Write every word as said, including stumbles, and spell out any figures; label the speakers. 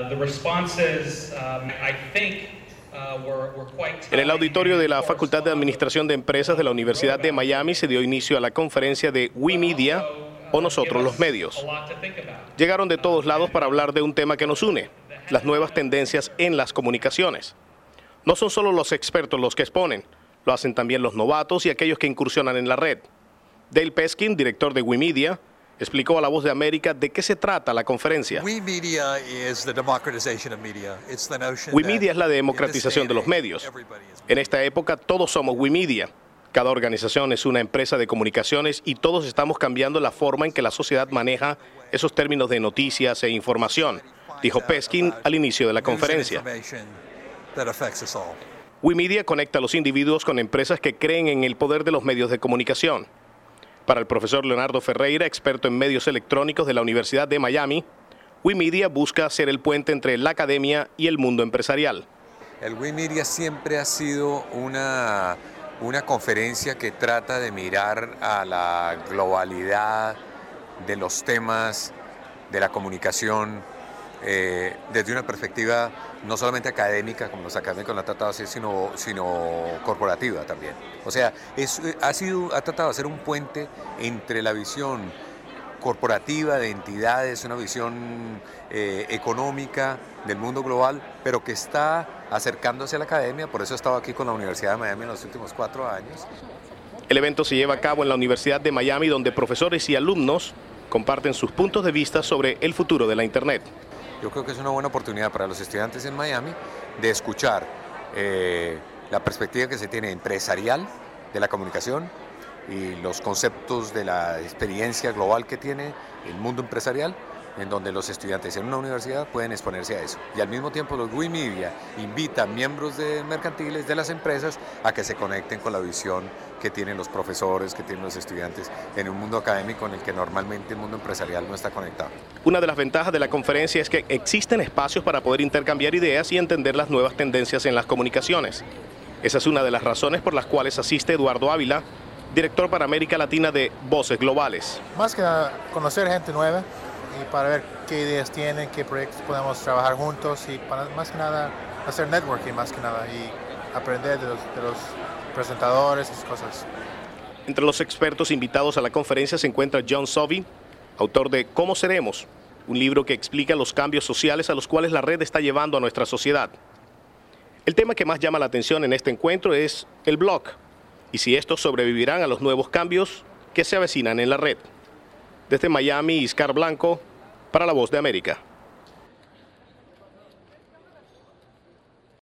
Speaker 1: En el auditorio de la Facultad de Administración de Empresas de la Universidad de Miami se dio inicio a la conferencia de We Media, o Nosotros los Medios. Llegaron de todos lados para hablar de un tema que nos une, las nuevas tendencias en las comunicaciones. No son solo los expertos los que exponen, lo hacen también los novatos y aquellos que incursionan en la red. Dale Peskin, director de We Media, explicó a La Voz de América de qué se trata la conferencia.
Speaker 2: We Media is the democratization of media. It's the notion
Speaker 1: We Media es la democratización de los medios. En esta época todos somos We Media. Cada organización es una empresa de comunicaciones y todos estamos cambiando la forma en que la sociedad maneja esos términos de noticias e información, dijo Peskin al inicio de la conferencia. We Media conecta a los individuos con empresas que creen en el poder de los medios de comunicación. Para el profesor Leonardo Ferreira, experto en medios electrónicos de la Universidad de Miami, We Media busca ser el puente entre la academia y el mundo empresarial.
Speaker 3: El We Media siempre ha sido una, una conferencia que trata de mirar a la globalidad de los temas de la comunicación eh, desde una perspectiva no solamente académica, como los académicos lo han tratado de hacer, sino, sino corporativa también. O sea, es, ha, sido, ha tratado de hacer un puente entre la visión corporativa de entidades, una visión eh, económica del mundo global, pero que está acercándose a la academia. Por eso he estado aquí con la Universidad de Miami en los últimos cuatro años.
Speaker 1: El evento se lleva a cabo en la Universidad de Miami, donde profesores y alumnos comparten sus puntos de vista sobre el futuro de la Internet.
Speaker 3: Yo creo que es una buena oportunidad para los estudiantes en Miami de escuchar eh, la perspectiva que se tiene empresarial de la comunicación y los conceptos de la experiencia global que tiene el mundo empresarial, en donde los estudiantes en una universidad pueden exponerse a eso. Y al mismo tiempo los We Media invitan miembros de mercantiles de las empresas a que se conecten con la visión que tienen los profesores, que tienen los estudiantes en un mundo académico en el que normalmente el mundo empresarial no está conectado.
Speaker 1: Una de las ventajas de la conferencia es que existen espacios para poder intercambiar ideas y entender las nuevas tendencias en las comunicaciones. Esa es una de las razones por las cuales asiste Eduardo Ávila, director para América Latina de Voces Globales.
Speaker 4: Más que nada, conocer gente nueva y para ver qué ideas tienen, qué proyectos podemos trabajar juntos y para más que nada hacer networking más que nada y aprender de los, de los presentadores y esas cosas.
Speaker 1: Entre los expertos invitados a la conferencia se encuentra John Sovey, autor de ¿Cómo seremos?, un libro que explica los cambios sociales a los cuales la red está llevando a nuestra sociedad. El tema que más llama la atención en este encuentro es el blog y si estos sobrevivirán a los nuevos cambios que se avecinan en la red. Desde Miami, Iscar Blanco, para La Voz de América.